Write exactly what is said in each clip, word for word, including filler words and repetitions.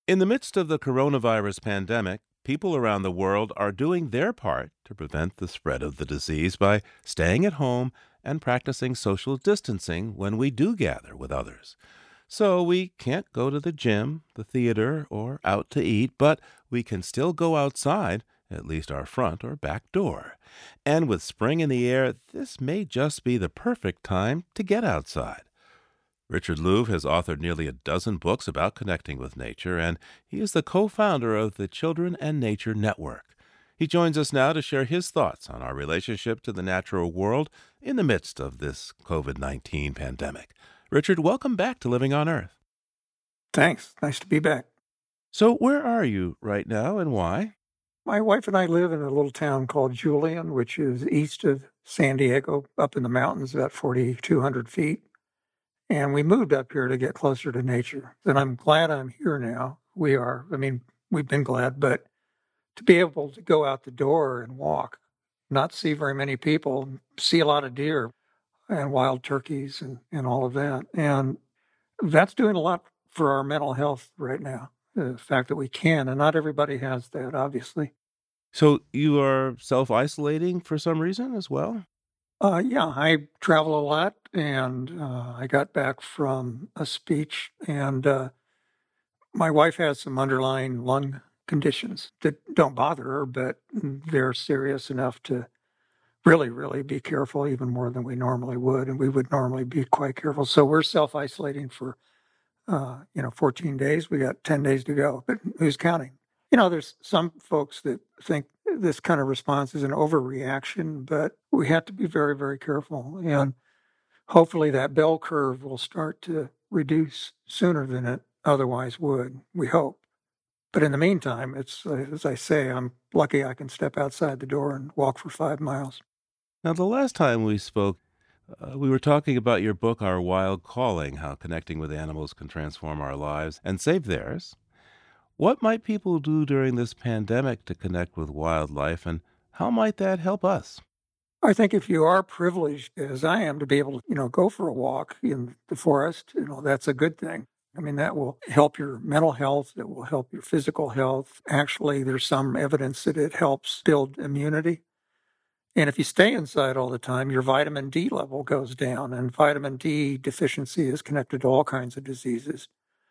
In the midst of the coronavirus pandemic, people around the world are doing their part to prevent the spread of the disease by staying at home and practicing social distancing when we do gather with others. So we can't go to the gym, the theater, or out to eat, but we can still go outside, at least our front or back door. And with spring in the air, this may just be the perfect time to get outside. Richard Louv has authored nearly a dozen books about connecting with nature, and he is the co-founder of the Children and Nature Network. He joins us now to share his thoughts on our relationship to the natural world in the midst of this COVID nineteen pandemic. Richard, welcome back to Living on Earth. Thanks. Nice to be back. So where are you right now and why? My wife and I live in a little town called Julian, which is east of San Diego, up in the mountains, about forty-two hundred feet. And we moved up here to get closer to nature. And I'm glad I'm here now. We are. I mean, we've been glad, but to be able to go out the door and walk, not see very many people, see a lot of deer and wild turkeys and, and all of that. And that's doing a lot for our mental health right now. The fact that we can, and not everybody has that, obviously. So you are self-isolating for some reason as well? Uh, yeah, I travel a lot, and uh, I got back from a speech, and uh, my wife has some underlying lung conditions that don't bother her, but they're serious enough to really, really be careful, even more than we normally would, and we would normally be quite careful. So we're self-isolating for, uh, you know, fourteen days. We got ten days to go, but who's counting? You know, there's some folks that think this kind of response is an overreaction, but we have to be very, very careful. And hopefully that bell curve will start to reduce sooner than it otherwise would, we hope. But in the meantime, it's, uh, as I say, I'm lucky I can step outside the door and walk for five miles. Now, the last time we spoke, uh, we were talking about your book, Our Wild Calling, how connecting with animals can transform our lives and save theirs. What might people do during this pandemic to connect with wildlife, and how might that help us? I think if you are privileged, as I am, to be able to, you know, go for a walk in the forest, you know, that's a good thing. I mean, that will help your mental health. It will help your physical health. Actually, there's some evidence that it helps build immunity. And if you stay inside all the time, your vitamin D level goes down, and vitamin D deficiency is connected to all kinds of diseases.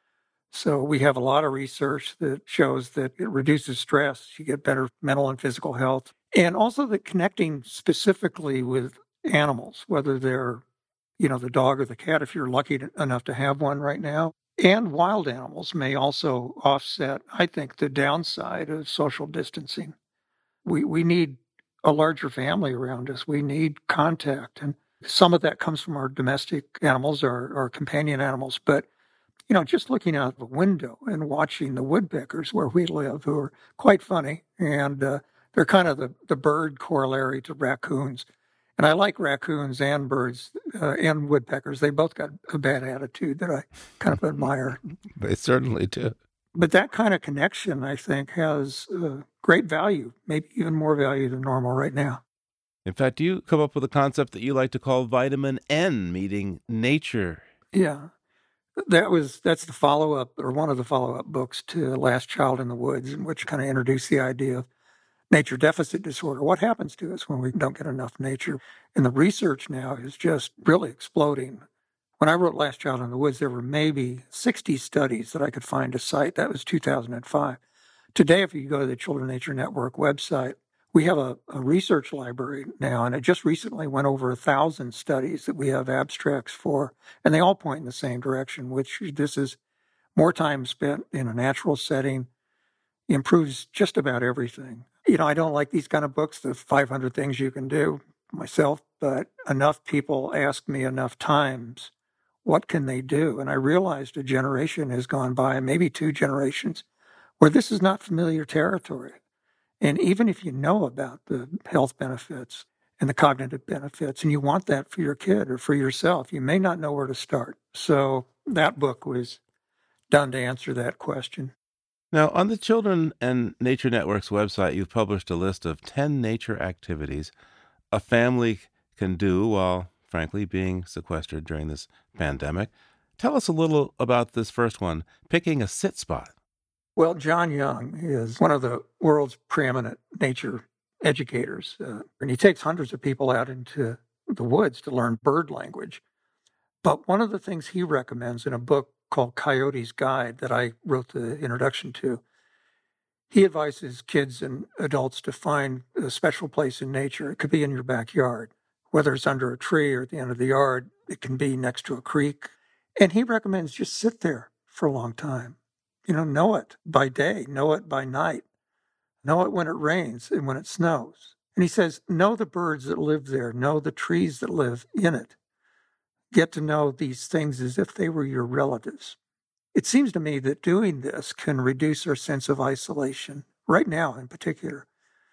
So we have a lot of research that shows that it reduces stress. You get better mental and physical health. And also that connecting specifically with animals, whether they're, you know, the dog or the cat, if you're lucky to, enough to have one right now, and wild animals may also offset, I think, the downside of social distancing. We, we need a larger family around us. We need contact. And some of that comes from our domestic animals, our, our companion animals, but you know, just looking out the window and watching the woodpeckers where we live, who are quite funny, and uh, they're kind of the, the bird corollary to raccoons. And I like raccoons and birds uh, and woodpeckers. They both got a bad attitude that I kind of admire. They certainly do. But that kind of connection, I think, has uh, great value, maybe even more value than normal right now. In fact, you come up with a concept that you like to call vitamin N, meaning nature. Yeah. That was that's the follow up or one of the follow up books to Last Child in the Woods, which kind of introduced the idea of nature deficit disorder. What happens to us when we don't get enough nature? And the research now is just really exploding. When I wrote Last Child in the Woods, there were maybe sixty studies that I could find to cite. That was two thousand five. Today, if you go to the Children Nature Network website, we have a, a research library now, and it just recently went over a thousand studies that we have abstracts for, and they all point in the same direction, which this is more time spent in a natural setting, improves just about everything. You know, I don't like these kind of books, the five hundred things you can do myself, but enough people ask me enough times, what can they do? And I realized a generation has gone by, maybe two generations, where this is not familiar territory. And even if you know about the health benefits and the cognitive benefits, and you want that for your kid or for yourself, you may not know where to start. So that book was done to answer that question. Now, on the Children and Nature Network's website, you've published a list of ten nature activities a family can do while, frankly, being sequestered during this pandemic. Tell us a little about this first one, picking a sit spot. Well, John Young is one of the world's preeminent nature educators, uh, and he takes hundreds of people out into the woods to learn bird language. But one of the things he recommends in a book called Coyote's Guide that I wrote the introduction to, he advises kids and adults to find a special place in nature. It could be in your backyard, whether it's under a tree or at the end of the yard. It can be next to a creek. And he recommends just sit there for a long time. You know, know it by day, know it by night, know it when it rains and when it snows. And he says, know the birds that live there, know the trees that live in it. Get to know these things as if they were your relatives. It seems to me that doing this can reduce our sense of isolation, right now in particular.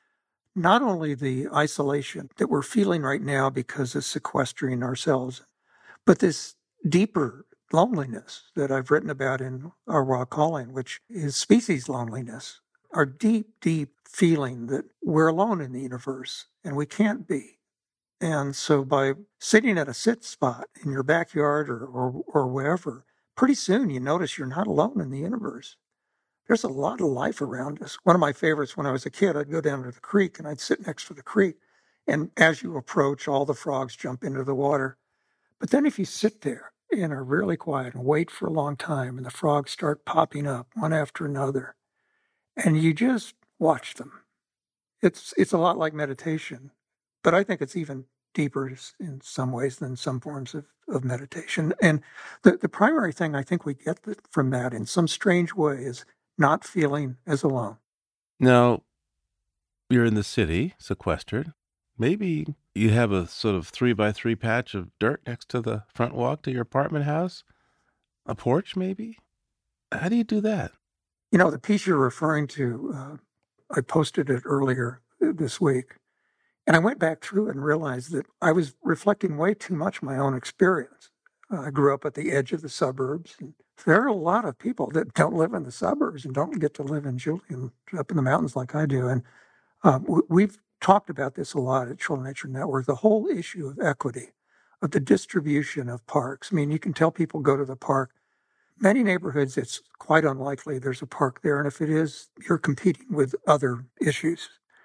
Not only the isolation that we're feeling right now because of sequestering ourselves, but this deeper loneliness that I've written about in Our Raw Calling, which is species loneliness, our deep, deep feeling that we're alone in the universe and we can't be. And so by sitting at a sit spot in your backyard or, or, or wherever, pretty soon you notice you're not alone in the universe. There's a lot of life around us. One of my favorites when I was a kid, I'd go down to the creek and I'd sit next to the creek. And as you approach, all the frogs jump into the water. But then if you sit there and are really quiet and wait for a long time and the frogs start popping up one after another, and you just watch them, it's it's a lot like meditation. But I think it's even deeper in some ways than some forms of, of meditation. And the, the primary thing I think we get from that in some strange way is not feeling as alone. Now, you're in the city, sequestered. Maybe you have a sort of three by three patch of dirt next to the front walk to your apartment house? A porch, maybe? How do you do that? You know, the piece you're referring to, uh, I posted it earlier this week. And I went back through it and realized that I was reflecting way too much my own experience. Uh, I grew up at the edge of the suburbs. And there are a lot of people that don't live in the suburbs and don't get to live in Julian, up in the mountains like I do. And um, w- we've talked about this a lot at Children Nature Network, the whole issue of equity, of the distribution of parks. I mean, you can tell people go to the park. Many neighborhoods, it's quite unlikely there's a park there. And if it is, you're competing with other issues.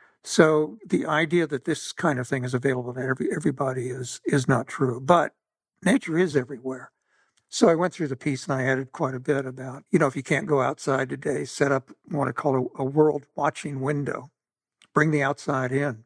So the idea that this kind of thing is available to every, everybody is is not true. But nature is everywhere. So I went through the piece and I added quite a bit about, you know, if you can't go outside today, set up what I call a, a world watching window. Bring the outside in.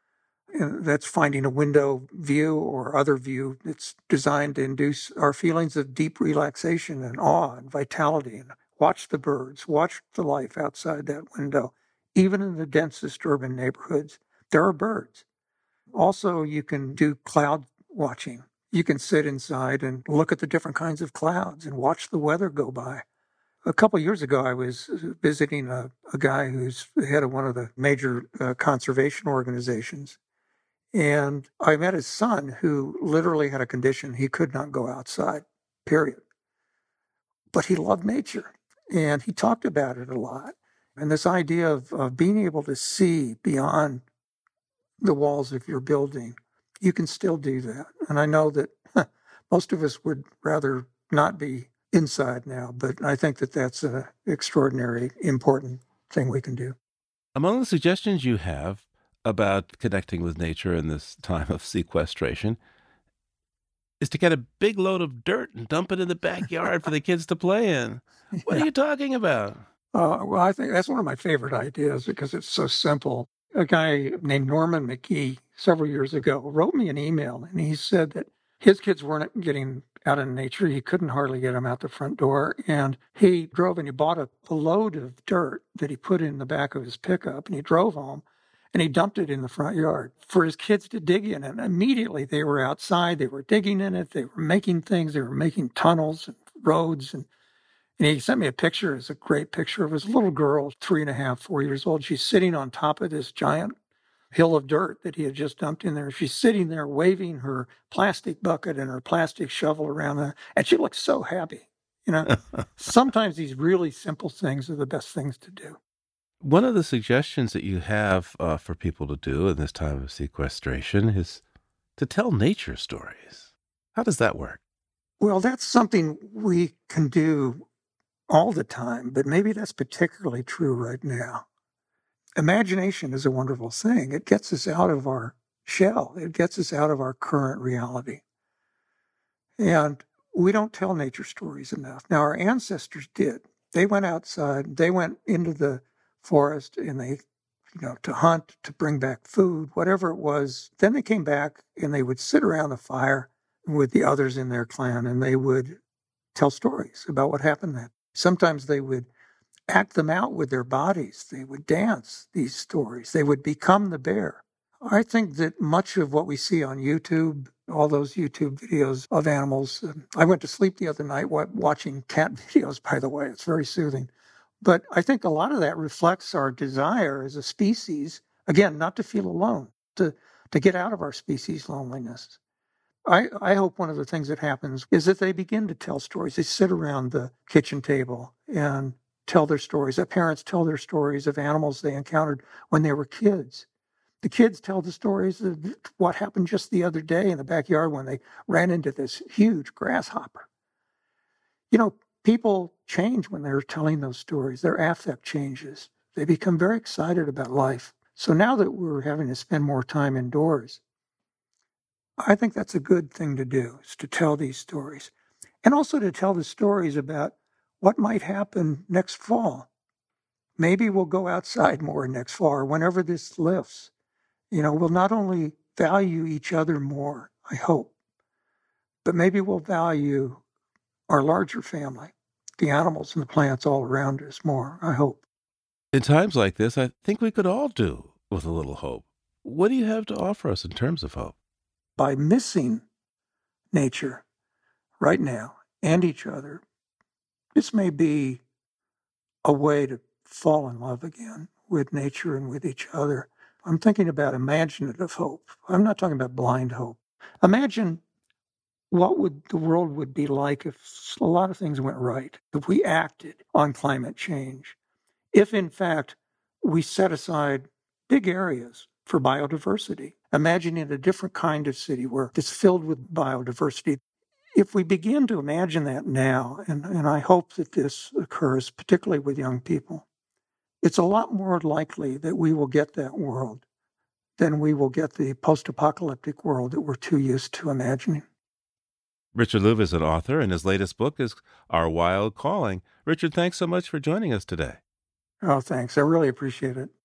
And that's finding a window view or other view that's designed to induce our feelings of deep relaxation and awe and vitality. And watch the birds, watch the life outside that window. Even in the densest urban neighborhoods, there are birds. Also, you can do cloud watching. You can sit inside and look at the different kinds of clouds and watch the weather go by. A couple of years ago, I was visiting a, a guy who's the head of one of the major uh, conservation organizations. And I met his son, who literally had a condition he could not go outside, period. But he loved nature, and he talked about it a lot. And this idea of, of being able to see beyond the walls of your building, you can still do that. And I know that huh, most of us would rather not be inside now, but I think that that's an extraordinary, important thing we can do. Among the suggestions you have about connecting with nature in this time of sequestration is to get a big load of dirt and dump it in the backyard for the kids to play in. What yeah. are you talking about? Uh, well, I think that's one of my favorite ideas because it's so simple. A guy named Norman McGee several years ago wrote me an email, and he said that his kids weren't getting out in nature. He couldn't hardly get them out the front door. And he drove and he bought a, a load of dirt that he put in the back of his pickup, and he drove home and he dumped it in the front yard for his kids to dig in. And immediately they were outside. They were digging in it. They were making things. They were making tunnels and roads. And, and he sent me a picture. It's a great picture of his little girl, three and a half, four years old. She's sitting on top of this giant hill of dirt that he had just dumped in there. She's sitting there waving her plastic bucket and her plastic shovel around her, and she looks so happy. You know, sometimes these really simple things are the best things to do. One of the suggestions that you have uh, for people to do in this time of sequestration is to tell nature stories. How does that work? Well, that's something we can do all the time, but maybe that's particularly true right now. Imagination is a wonderful thing. It gets us out of our shell. It gets us out of our current reality. And we don't tell nature stories enough. Now, our ancestors did. They went outside, they went into the forest, and they, you know, to hunt, to bring back food, whatever it was. Then they came back and they would sit around the fire with the others in their clan, and they would tell stories about what happened then. Sometimes they would act them out with their bodies. They would dance these stories. They would become the bear. I think that much of what we see on YouTube, all those YouTube videos of animals, I went to sleep the other night watching cat videos, by the way. It's very soothing. But I think a lot of that reflects our desire as a species, again, not to feel alone, to, to get out of our species loneliness. I, I hope one of the things that happens is that they begin to tell stories. They sit around the kitchen table and tell their stories. That parents tell their stories of animals they encountered when they were kids. The kids tell the stories of what happened just the other day in the backyard when they ran into this huge grasshopper. You know, people change when they're telling those stories. Their affect changes. They become very excited about life. So now that we're having to spend more time indoors, I think that's a good thing to do, is to tell these stories. And also to tell the stories about what might happen next fall. Maybe we'll go outside more next fall, or whenever this lifts. You know, we'll not only value each other more, I hope, but maybe we'll value our larger family, the animals and the plants all around us more, I hope. In times like this, I think we could all do with a little hope. What do you have to offer us in terms of hope? By missing nature right now and each other, this may be a way to fall in love again with nature and with each other. I'm thinking about imaginative hope. I'm not talking about blind hope. Imagine what would the world would be like if a lot of things went right, if we acted on climate change, if in fact we set aside big areas for biodiversity. Imagining a different kind of city where it's filled with biodiversity. If we begin to imagine that now, and, and I hope that this occurs, particularly with young people, it's a lot more likely that we will get that world than we will get the post-apocalyptic world that we're too used to imagining. Richard Louv is an author, and his latest book is Our Wild Calling. Richard, thanks so much for joining us today. Oh, thanks. I really appreciate it.